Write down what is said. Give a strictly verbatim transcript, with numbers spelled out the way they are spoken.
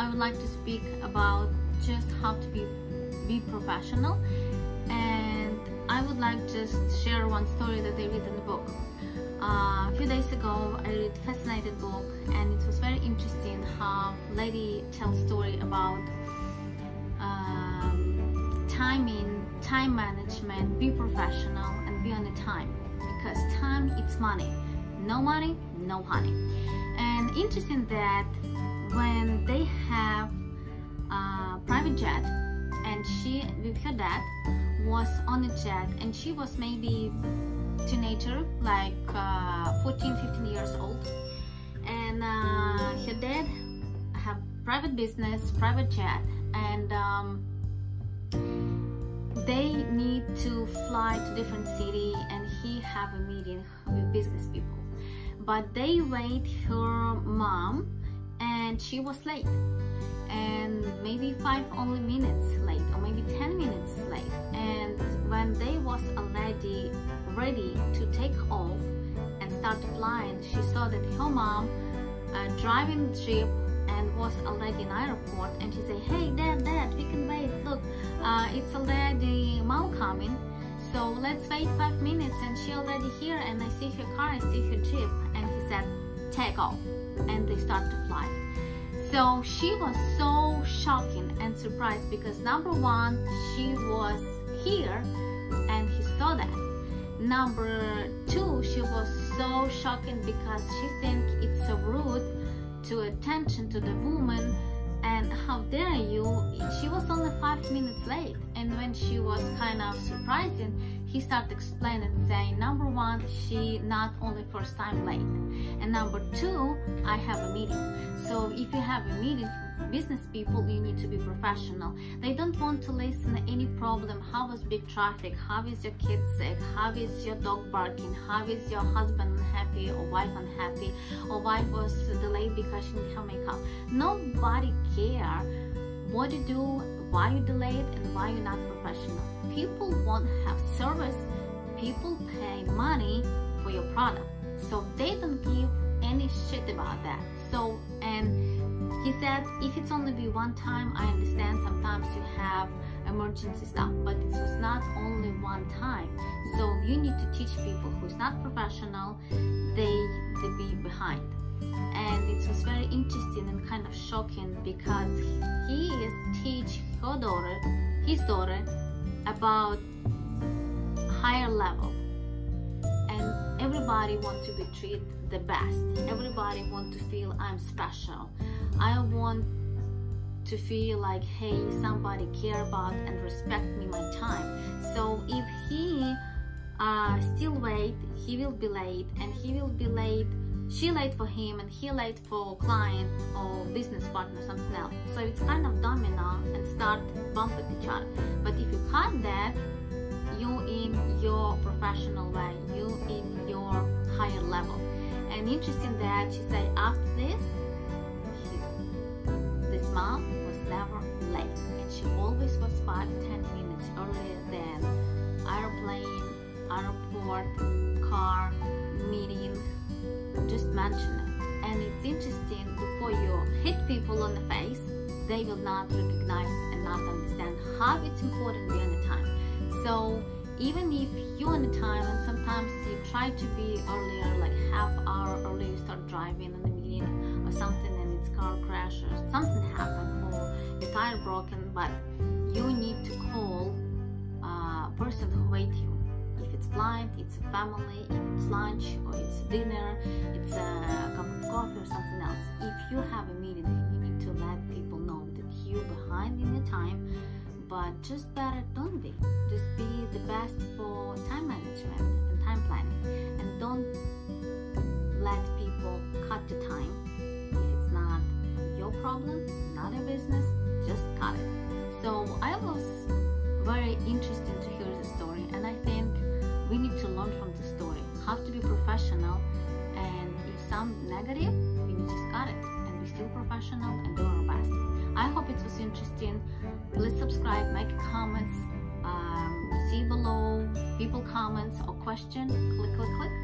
I would like to speak about just how to be be professional, and I would like just share one story that I read in the book. Uh, a few days ago, I read a fascinating book, and it was very interesting how lady tells story about um, timing, time management, be professional, and be on the time, because time it's money. No money, no honey. And interesting that when they have a private jet, and she with her dad was on a jet, and she was maybe teenager, like uh, fourteen, fifteen years old, and uh, her dad have private business, private jet, and um, they need to fly to different city, and he have a meeting with business people. But they wait her mom, and she was late, and maybe five only minutes late, or maybe ten minutes late. And when they was already ready to take off and start flying, she saw that her mom uh, driving the jeep and was already in airport, and she said, "Hey dad, dad, we can wait, look, uh, it's already mom coming, so let's wait five minutes, and she already here, and I see her car, I see her jeep." And he said, "Take off," and they start to fly. So she was so shocking and surprised, because number one, she was here and he saw that. Number two, she was so shocking because she think it's so rude to attention to the woman, and how dare you, she was only five minutes late. And when she was kind of surprising, he started explaining, saying, number one, she not only first time late, and number two, I have a meeting. So if you have a meeting with business people, you need to be professional. They don't want to listen to any problem. How was big traffic? How is your kid sick? How is your dog barking? How is your husband unhappy or wife unhappy? Or wife was delayed because she didn't have makeup. Nobody care what you do, why you delayed, and why you're not professional. People won't have service. People pay money for your product, so they don't give any shit about that. So, and he said, if it's only be one time, I understand sometimes you have emergency stuff, but it was not only one time. So you need to teach people who's not professional, they they be behind. And it was very interesting and kind of shocking, because he is teach her daughter, his daughter, about higher level, and everybody want to be treated the best. Everybody want to feel I'm special. I want to feel like, hey, somebody care about and respect me my time. So if he uh, still wait, he will be late, and he will be late. She late for him, and he late for client or business partner, something else. So it's kind of domino and start bumping each other. But if you cut that, you in your professional way, you in your higher level. And interesting that she said after this, his, this mom was never late, and she always was five, ten minutes earlier than airplane, airport, car, meeting. Just mention it. And it's interesting, before you hit people on the face, they will not recognize and not understand how it's important to be on the time. So even if you're on the time, and sometimes you try to be earlier, like half hour earlier, you start driving in the meeting or something, and it's car crash or something happened, or your tire broken, but you need to call a person who wait you. If it's blind, it's a family, if it's lunch or it's dinner, it's a cup of coffee or something else. If you have a meeting, you need to let people know that you're behind in your time, but just better don't be. Just be the best for time management and time planning, and don't let people cut the time. If it's not your problem, not your business, just cut it. So I was very interested to hear the story, and I think we need to learn from the story how to be professional, and if some negative, we need to cut it and be still professional and do our best. I hope it was interesting. Please subscribe, make comments, um, see below people comments or question, click click click